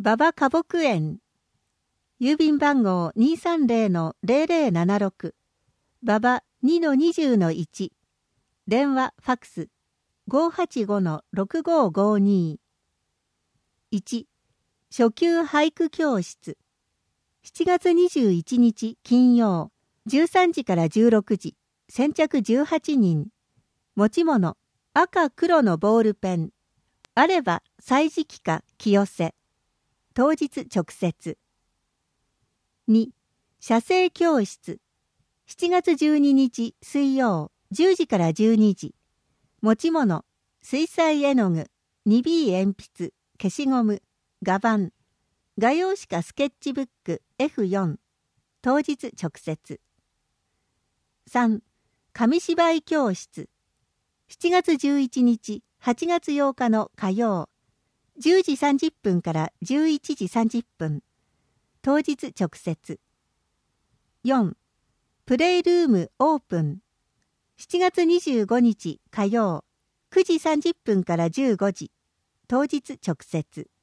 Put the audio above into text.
馬場花木園。郵便番号 230-0076。馬場 2-20-1。電話ファックス 585-6552。1. 初級俳句教室。7月21日金曜、13時から16時、先着18人。持ち物、赤黒のボールペン。あれば、歳時記か清瀬。当日直接。2. 写生教室。7月12日水曜、10時から12時。持ち物、水彩絵の具、2B 鉛筆、消しゴム、画板。画用紙かスケッチブック F4。当日直接。3. 紙芝居教室。7月11日、8月8日の火曜。10時30分から11時30分。当日直接。4. プレイルームオープン。7月25日火曜。9時30分から15時。当日直接。